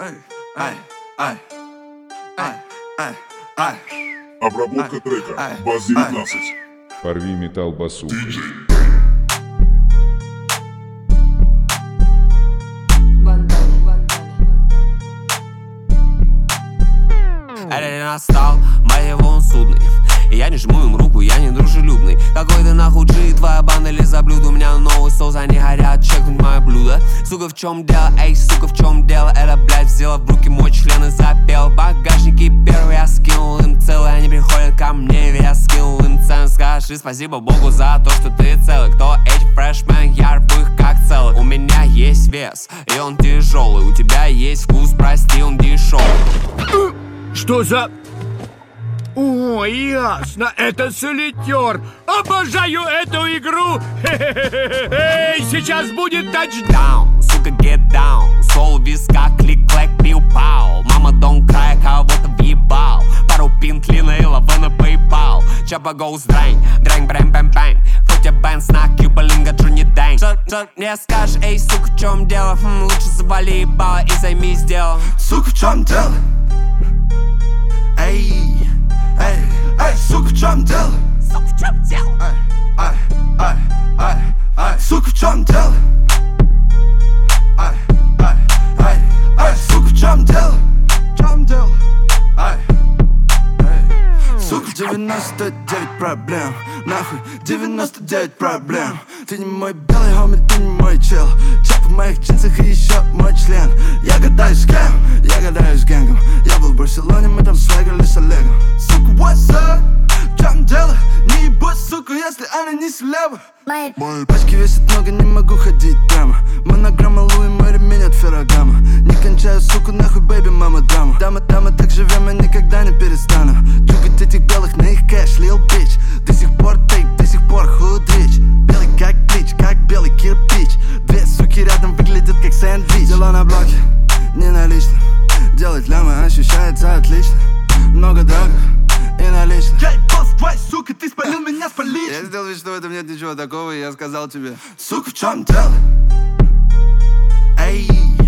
Обработка трека. Бас-19. Порви металл басухой. Это не настал, моего он судный. И я не жму им руку, я не дружелюбный. Какой ты нахуй G, твоя банда ли за блюдо? У меня новый соус, они горят, чекнуть мое блюдо. Сука, в чем дело, эй, сука, в чем дело? Это, блядь, взяла в руки мой член и запел. Багажники первые я скинул им целый. Они приходят ко мне, я скинул им цену. Скажи спасибо Богу за то, что ты целый. Кто эти фрешмен, я рву их как целый. У меня есть вес, и он тяжелый. У тебя есть вкус, прости, он дешевый. Что за... О, ясно, это солитер. Обожаю эту игру. Эй, сейчас будет тачдаун. Сука, get down. Сол в висках, клик-клэк, пиу-пау. Мама, don't cry, кого-то въебал. Пару пинт, Лина и лава на PayPal. Чапа goes драйн, драйн, брэм, бэм, бэм. Фотя бэн, снак, юбалинга, Джонни Дэнг. Что мне скажешь, эй, сука, в чем дело? Лучше завали ебало и займись делом. Сука, в чем дело? Эй, сука, в чем дело? Сука, в чем дело? Сука, в чем дело? Сука, в чем дело? Сука, 99 проблем. Нахуй, 99 проблем. Ты не мой белый хоми, ты не мой чел. Чап в моих джинсах и еще мой член. Я гадаю с кем? Я гадаю с гэнгом. Я был в Барселоне, мы там свегали с Олегом. Сука, what's up? В чем дело? Не ебать, сука, если она не слева. Мои пачки весят много, не могу ходить прямо. Монограмма Луи, мой ремень от Феррагама. Не кончаю, сука, нахуй, бэйби, мама, драма. Дама, так живем, я никогда не перестану. Чукать этих белых на их кэш, лил бич. До сих пор тейп, до сих пор худрич. Белый как блич, как белый кирпич. Две суки рядом выглядят как сэндвич. Дела на блоке, не налично. Делать лямы ощущается отлично. Много драгов и наличных. Эй, босс, твой, сука, ты спалил меня, спалить. Я сделал вид, что в этом нет ничего такого, и я сказал тебе: сука, в чем дело? Эй,